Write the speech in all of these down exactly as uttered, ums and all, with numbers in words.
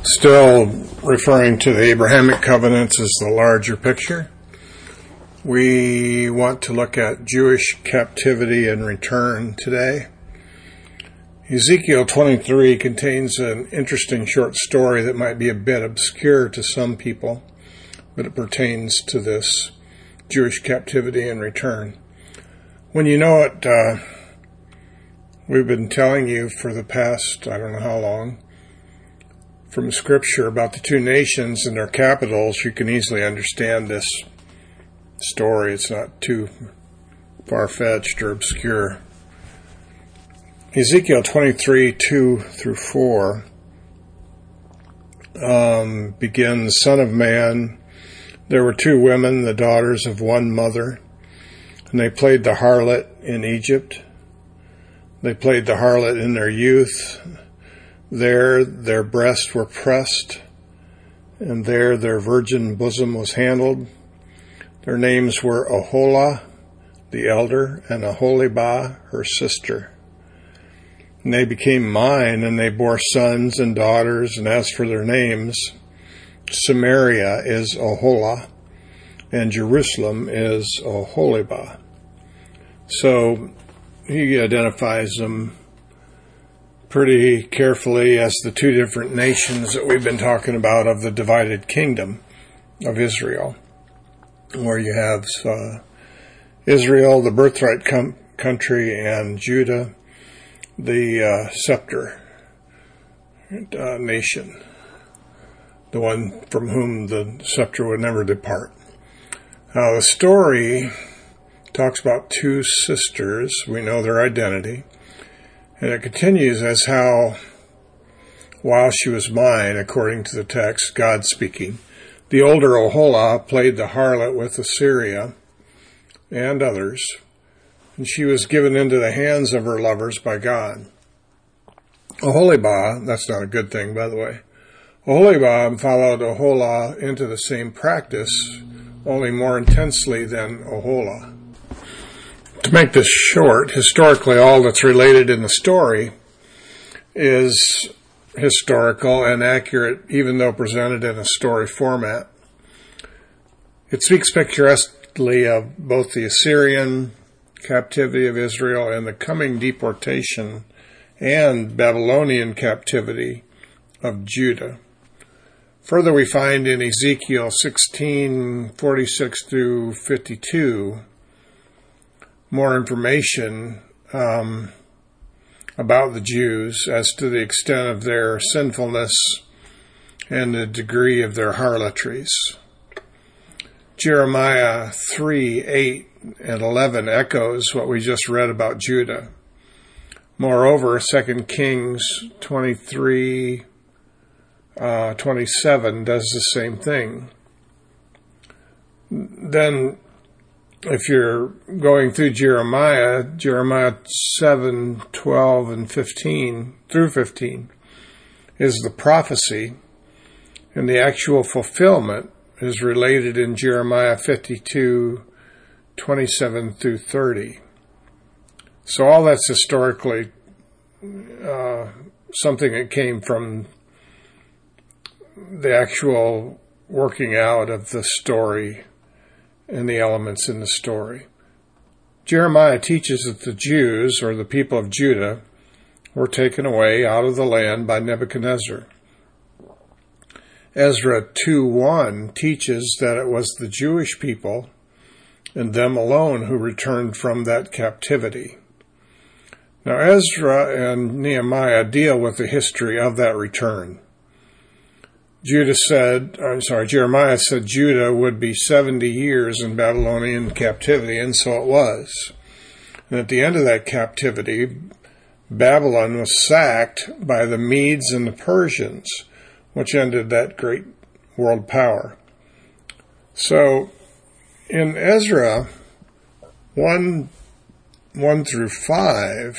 Still referring to the Abrahamic covenants as the larger picture, we want to look at Jewish captivity and return today. Ezekiel twenty-three contains an interesting short story that might be a bit obscure to some people, but it pertains to this Jewish captivity and return. When you know it, uh, we've been telling you for the past, I don't know how long, from Scripture about the two nations and their capitals. You can easily understand this story. It's not too far-fetched or obscure. Ezekiel twenty-three, two through four um, begins, Son of man, there were two women, the daughters of one mother, and they played the harlot in Egypt. They played the harlot in their youth. There their breasts were pressed, and there their virgin bosom was handled. Their names were Oholah, the elder, and Oholibah, her sister. And they became mine, and they bore sons and daughters, and as for their names, Samaria is Oholah, and Jerusalem is Oholibah. So he identifies them pretty carefully as the two different nations that we've been talking about of the divided kingdom of Israel, where you have uh, Israel, the birthright com- country, and Judah, the uh, scepter uh, nation, the one from whom the scepter would never depart. Now, the story talks about two sisters. We know their identity. And it continues as how, while she was mine, according to the text, God speaking, the older Oholah played the harlot with Assyria and others, and she was given into the hands of her lovers by God. Oholibah, that's not a good thing, by the way, Oholibah followed Oholah into the same practice, only more intensely than Oholah. To make this short, historically all that's related in the story is historical and accurate, even though presented in a story format. It speaks picturesquely of both the Assyrian captivity of Israel and the coming deportation and Babylonian captivity of Judah. Further, we find in Ezekiel sixteen, forty-six through fifty-two, more information um, about the Jews as to the extent of their sinfulness and the degree of their harlotries. Jeremiah three, eight, and eleven echoes what we just read about Judah. Moreover, Second Kings twenty-three, uh, twenty-seven does the same thing. Then, if you're going through Jeremiah, Jeremiah seven, twelve, and fifteen, through fifteen, is the prophecy, and the actual fulfillment is related in Jeremiah fifty-two, twenty-seven through thirty. So all that's historically uh, something that came from the actual working out of the story and the elements in the story. Jeremiah teaches that the Jews, or the people of Judah, were taken away out of the land by Nebuchadnezzar. Ezra two one teaches that it was the Jewish people and them alone who returned from that captivity. Now, Ezra and Nehemiah deal with the history of that return. Judah said, I'm sorry, Jeremiah said Judah would be seventy years in Babylonian captivity, and so it was. And at the end of that captivity, Babylon was sacked by the Medes and the Persians, which ended that great world power. So, in Ezra one, one through five,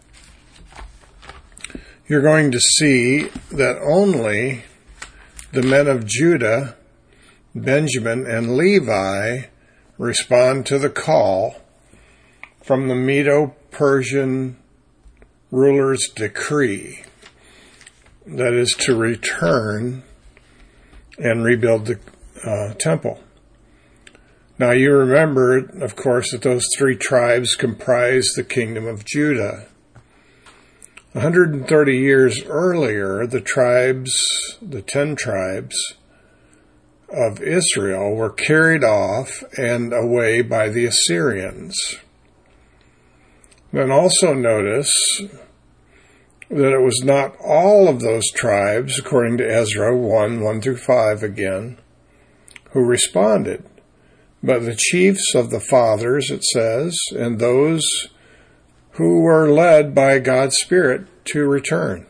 you're going to see that only the men of Judah, Benjamin, and Levi respond to the call from the Medo-Persian ruler's decree. that is to return and rebuild the uh, temple. Now you remember, of course, that those three tribes comprise the kingdom of Judah. one hundred thirty years earlier, the tribes, the ten tribes of Israel were carried off and away by the Assyrians. Then also notice that it was not all of those tribes, according to Ezra one, one through five again, who responded, but the chiefs of the fathers, it says, and those who were led by God's Spirit to return.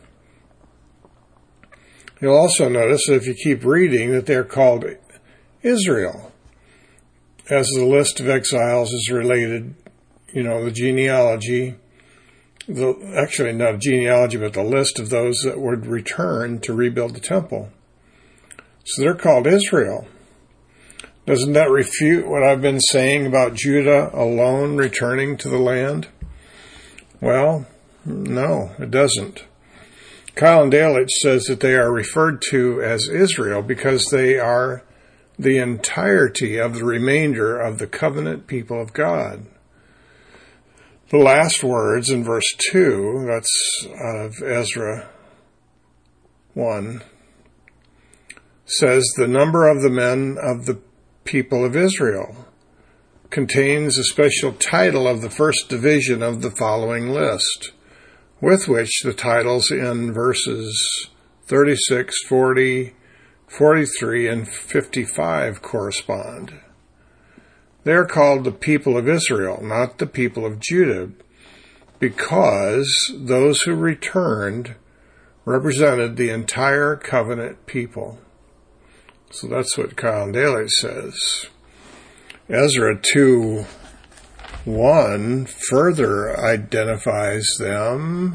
You'll also notice that if you keep reading that they're called Israel, as the list of exiles is related, you know, the genealogy, the, actually not a genealogy, but the list of those that would return to rebuild the temple. So they're called Israel. Doesn't that refute what I've been saying about Judah alone returning to the land? Well, no, it doesn't. Keil and Delitzsch says that they are referred to as Israel because they are the entirety of the remainder of the covenant people of God. The last words in verse two, that's out of Ezra one, says the number of the men of the people of Israel, contains a special title of the first division of the following list, with which the titles in verses thirty-six, forty, forty-three, and fifty-five correspond. They are called the people of Israel, not the people of Judah, because those who returned represented the entire covenant people. So that's what Keil and Delitzsch says. Ezra two one further identifies them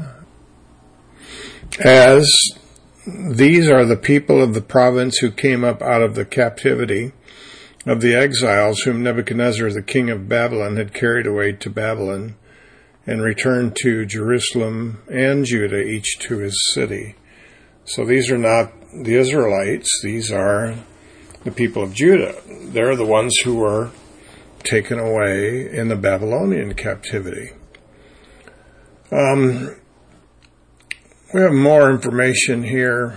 as these are the people of the province who came up out of the captivity of the exiles whom Nebuchadnezzar, the king of Babylon, had carried away to Babylon and returned to Jerusalem and Judah, each to his city. So these are not the Israelites, these are the people of Judah. They're the ones who were taken away in the Babylonian captivity. Um, we have more information here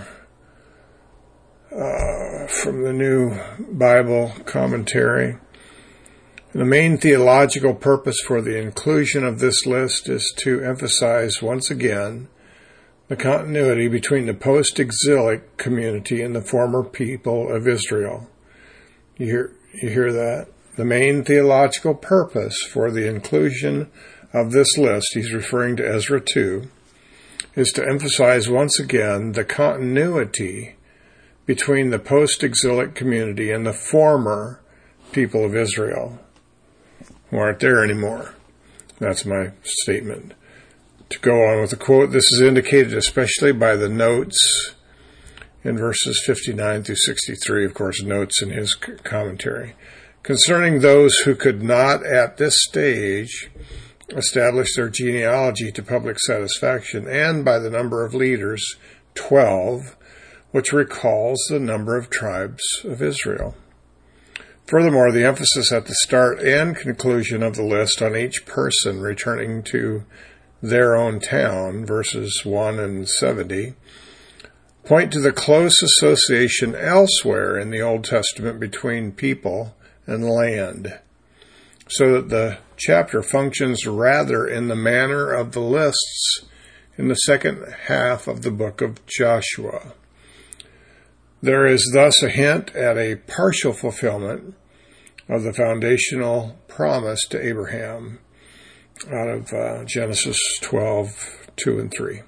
uh, from the New Bible Commentary. The main theological purpose for the inclusion of this list is to emphasize once again the continuity between the post-exilic community and the former people of Israel. You hear, you hear that? The main theological purpose for the inclusion of this list, he's referring to Ezra two, is to emphasize once again the continuity between the post-exilic community and the former people of Israel, who aren't there anymore. That's my statement. To go on with the quote, this is indicated especially by the notes in verses fifty-nine through sixty-three, of course, notes in his commentary, concerning those who could not at this stage establish their genealogy to public satisfaction, and by the number of leaders, twelve, which recalls the number of tribes of Israel. Furthermore, the emphasis at the start and conclusion of the list on each person returning to their own town, verses one and seventy, point to the close association elsewhere in the Old Testament between people and land, so that the chapter functions rather in the manner of the lists in the second half of the book of Joshua. There is thus a hint at a partial fulfillment of the foundational promise to Abraham out of uh, Genesis twelve, two and three.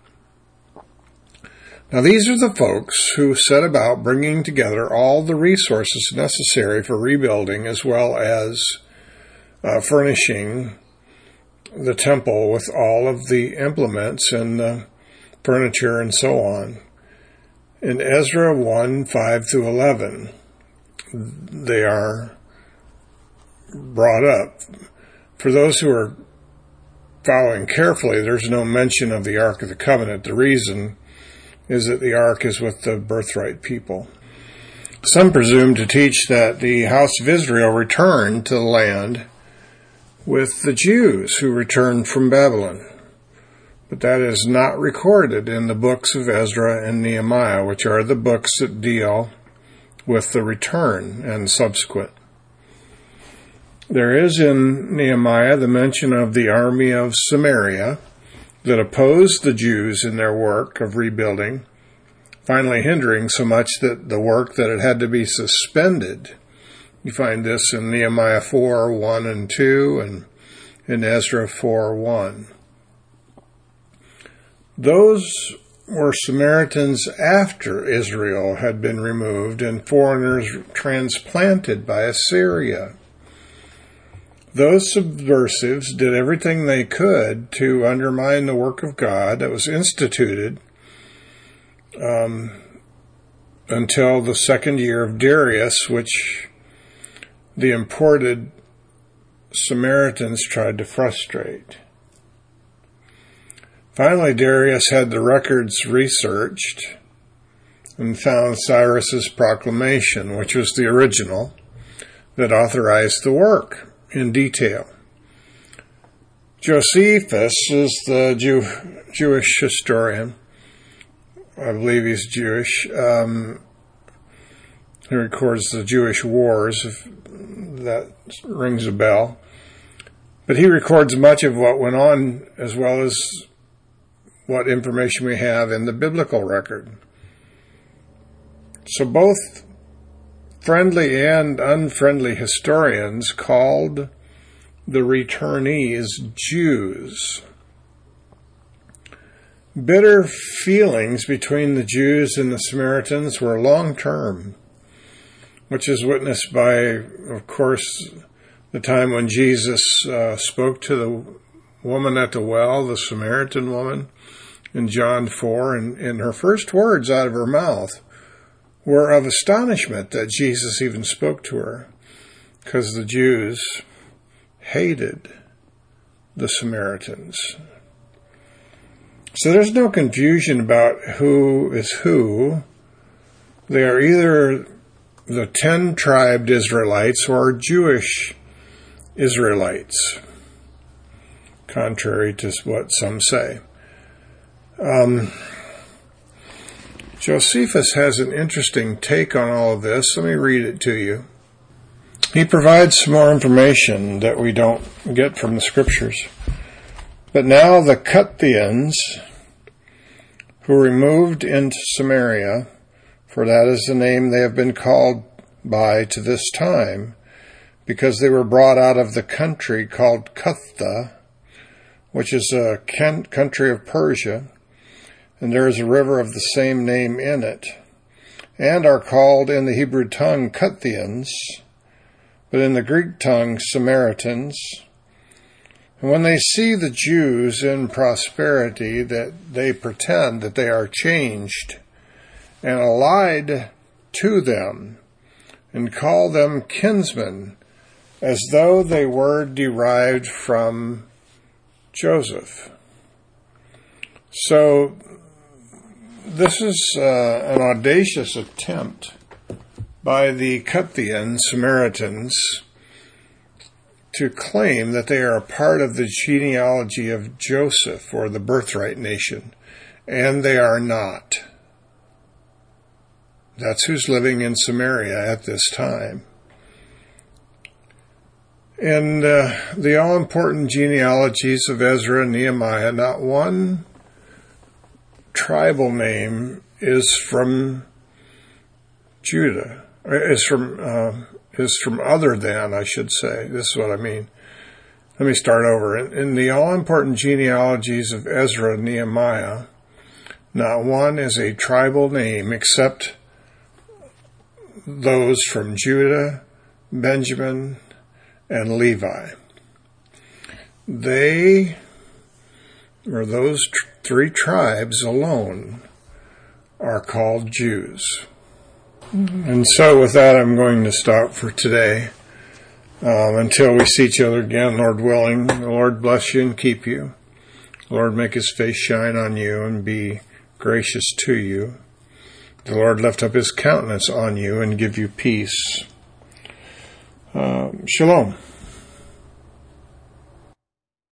Now these are the folks who set about bringing together all the resources necessary for rebuilding, as well as uh, furnishing the temple with all of the implements and the furniture and so on. In Ezra one, five through eleven, they are brought up. For those who are following carefully, there's no mention of the Ark of the Covenant. The reason is that the ark is with the birthright people. Some presume to teach that the house of Israel returned to the land with the Jews who returned from Babylon. But that is not recorded in the books of Ezra and Nehemiah, which are the books that deal with the return and subsequent. There is in Nehemiah the mention of the army of Samaria that opposed the Jews in their work of rebuilding, finally hindering so much that the work that it had to be suspended. You find this in Nehemiah four, one and two, and in Ezra four, one. Those were Samaritans after Israel had been removed and foreigners transplanted by Assyria. Those subversives did everything they could to undermine the work of God that was instituted um, until the second year of Darius, which the imported Samaritans tried to frustrate. Finally, Darius had the records researched and found Cyrus's proclamation, which was the original, that authorized the work in detail. Josephus is the Jew, Jewish historian. I believe he's Jewish. Um, he records the Jewish wars, if that rings a bell. But he records much of what went on, as well as what information we have in the biblical record. So both friendly and unfriendly historians called the returnees Jews. Bitter feelings between the Jews and the Samaritans were long-term, which is witnessed by, of course, the time when Jesus uh, spoke to the woman at the well, the Samaritan woman, in John four, and, and her first words out of her mouth were of astonishment that Jesus even spoke to her, because the Jews hated the Samaritans. So there's no confusion about who is who. They are either the ten-tribed Israelites or Jewish Israelites, contrary to what some say. Um, Josephus has an interesting take on all of this. Let me read it to you. He provides some more information that we don't get from the scriptures. But now the Cuthians, who removed into Samaria, for that is the name they have been called by to this time, because they were brought out of the country called Cutha, which is a country of Persia, and there is a river of the same name in it, and are called in the Hebrew tongue Cuthians, but in the Greek tongue Samaritans. And when they see the Jews in prosperity, that they pretend that they are changed and allied to them, and call them kinsmen, as though they were derived from Joseph. So this is uh, an audacious attempt by the Cuthian Samaritans to claim that they are a part of the genealogy of Joseph, or the birthright nation, and they are not. That's who's living in Samaria at this time. In uh, the all-important genealogies of Ezra and Nehemiah, not one tribal name is from Judah, is from uh, is from other than, I should say. This is what I mean. Let me start over. In, in the all-important genealogies of Ezra and Nehemiah, not one is a tribal name except those from Judah, Benjamin, and Levi. They, or those tr- three tribes alone, are called Jews. Mm-hmm. And so with that, I'm going to stop for today. Um, until we see each other again, Lord willing. The Lord bless you and keep you. The Lord make his face shine on you and be gracious to you. The Lord lift up his countenance on you and give you peace. Um, shalom.